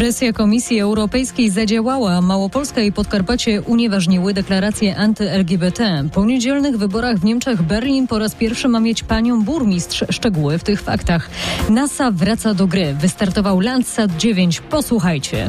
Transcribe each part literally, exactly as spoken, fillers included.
Presja Komisji Europejskiej zadziałała. Małopolska i Podkarpacie unieważniły deklarację anty-L G B T. Po niedzielnych wyborach w Niemczech Berlin po raz pierwszy ma mieć panią burmistrz. Szczegóły w tych faktach. NASA wraca do gry. Wystartował Landsat dziewięć. Posłuchajcie.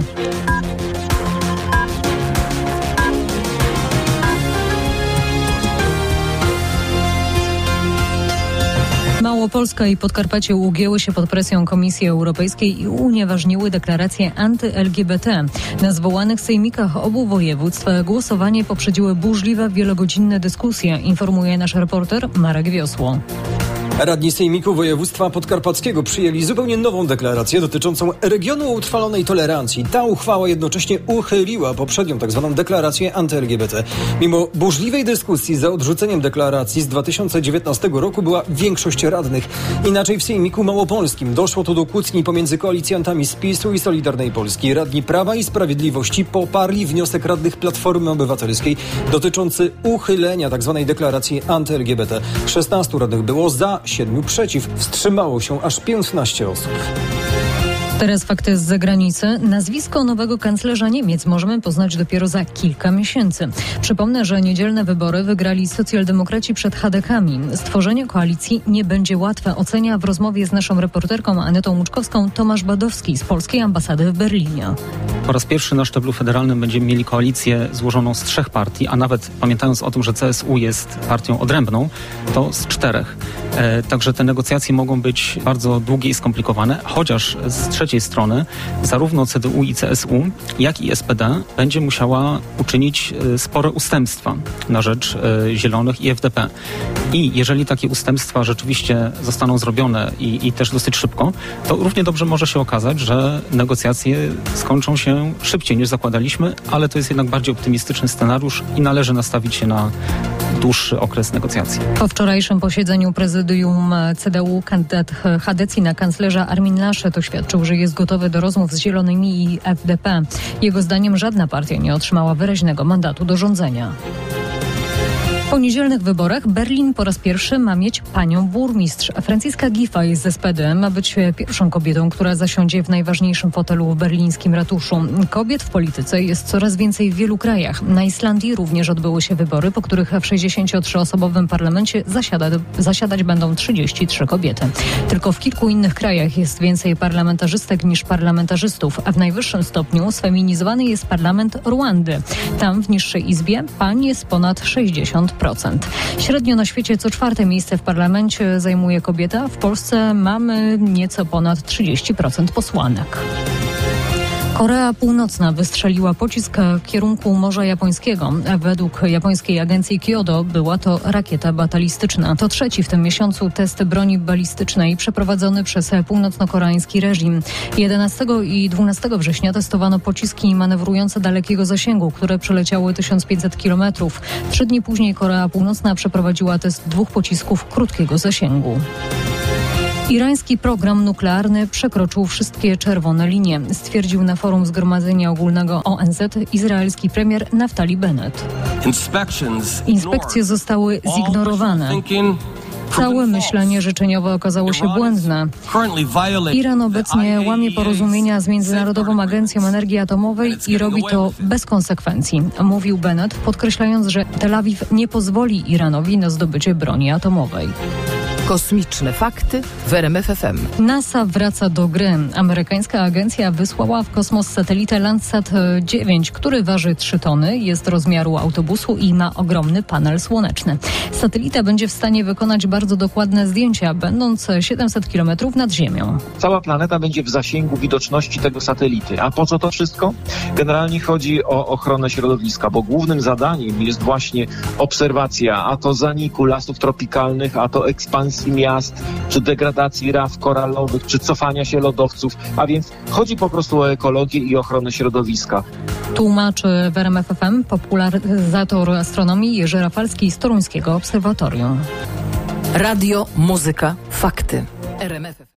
Małopolska i Podkarpacie ugięły się pod presją Komisji Europejskiej i unieważniły deklarację anty-L G B T. Na zwołanych sejmikach obu województw głosowanie poprzedziły burzliwe, wielogodzinne dyskusje, informuje nasz reporter Marek Wiosło. Radni Sejmiku Województwa Podkarpackiego przyjęli zupełnie nową deklarację dotyczącą regionu o utrwalonej tolerancji. Ta uchwała jednocześnie uchyliła poprzednią tzw. deklarację anty-L G B T. Mimo burzliwej dyskusji za odrzuceniem deklaracji z dwa tysiące dziewiętnastego roku była większość radnych. Inaczej w Sejmiku Małopolskim doszło tu do kłótni pomiędzy koalicjantami z PiS-u i Solidarnej Polski. Radni Prawa i Sprawiedliwości poparli wniosek radnych Platformy Obywatelskiej dotyczący uchylenia tzw. deklaracji anty-L G B T. szesnastu radnych było za, siedmiu przeciw. Wstrzymało się aż piętnaście osób. Teraz fakty z zagranicy. Nazwisko nowego kanclerza Niemiec możemy poznać dopiero za kilka miesięcy. Przypomnę, że niedzielne wybory wygrali socjaldemokraci przed chadekami. Stworzenie koalicji nie będzie łatwe, ocenia w rozmowie z naszą reporterką Anetą Łuczkowską Tomasz Badowski z polskiej ambasady w Berlinie. Po raz pierwszy na szczeblu federalnym będziemy mieli koalicję złożoną z trzech partii, a nawet pamiętając o tym, że C S U jest partią odrębną, to z czterech. E, także te negocjacje mogą być bardzo długie i skomplikowane, chociaż z trzeciej strony zarówno C D U i C S U, jak i S P D będzie musiała uczynić e, spore ustępstwa na rzecz e, Zielonych i F D P. I jeżeli takie ustępstwa rzeczywiście zostaną zrobione i, i też dosyć szybko, to równie dobrze może się okazać, że negocjacje skończą się szybciej niż zakładaliśmy, ale to jest jednak bardziej optymistyczny scenariusz i należy nastawić się na dłuższy okres negocjacji. Po wczorajszym posiedzeniu prezydium C D U kandydat Chadecji na kanclerza Armin Laschet oświadczył, że jest gotowy do rozmów z Zielonymi i F D P. Jego zdaniem żadna partia nie otrzymała wyraźnego mandatu do rządzenia. Po niedzielnych wyborach Berlin po raz pierwszy ma mieć panią burmistrz. Franciska Giffey z S P D ma być pierwszą kobietą, która zasiądzie w najważniejszym fotelu w berlińskim ratuszu. Kobiet w polityce jest coraz więcej w wielu krajach. Na Islandii również odbyły się wybory, po których w sześćdziesięcioosobowym parlamencie zasiada, zasiadać będą trzydzieści trzy kobiety. Tylko w kilku innych krajach jest więcej parlamentarzystek niż parlamentarzystów, a w najwyższym stopniu sfeminizowany jest parlament Rwandy. Tam w niższej izbie pań jest ponad sześćdziesiąt procent. Średnio na świecie co czwarte miejsce w parlamencie zajmuje kobieta. W Polsce mamy nieco ponad trzydzieści procent posłanek. Korea Północna wystrzeliła pocisk w kierunku Morza Japońskiego. Według japońskiej agencji Kyodo była to rakieta balistyczna. To trzeci w tym miesiącu test broni balistycznej przeprowadzony przez północno-koreański reżim. jedenastego i dwunastego września testowano pociski manewrujące dalekiego zasięgu, które przeleciały tysiąc pięćset kilometrów. Trzy dni później Korea Północna przeprowadziła test dwóch pocisków krótkiego zasięgu. Irański program nuklearny przekroczył wszystkie czerwone linie, stwierdził na forum Zgromadzenia Ogólnego O N Z izraelski premier Naftali Bennett. Inspekcje zostały zignorowane. Całe myślenie życzeniowe okazało się błędne. Iran obecnie łamie porozumienia z Międzynarodową Agencją Energii Atomowej i robi to bez konsekwencji, mówił Bennett, podkreślając, że Tel Awiw nie pozwoli Iranowi na zdobycie broni atomowej. Kosmiczne fakty w R M F F M. NASA wraca do gry. Amerykańska agencja wysłała w kosmos satelitę Landsat dziewięć, który waży trzy tony, jest rozmiaru autobusu i ma ogromny panel słoneczny. Satelita będzie w stanie wykonać bardzo dokładne zdjęcia, będąc siedemset kilometrów nad Ziemią. Cała planeta będzie w zasięgu widoczności tego satelity. A po co to wszystko? Generalnie chodzi o ochronę środowiska, bo głównym zadaniem jest właśnie obserwacja, a to zaniku lasów tropikalnych, a to ekspansji miast, czy degradacji raf koralowych, czy cofania się lodowców, a więc chodzi po prostu o ekologię i ochronę środowiska. Tłumaczy w R M F F M popularyzator astronomii Jerzy Rafalski z Toruńskiego Obserwatorium. Radio, muzyka, fakty. R M F F M.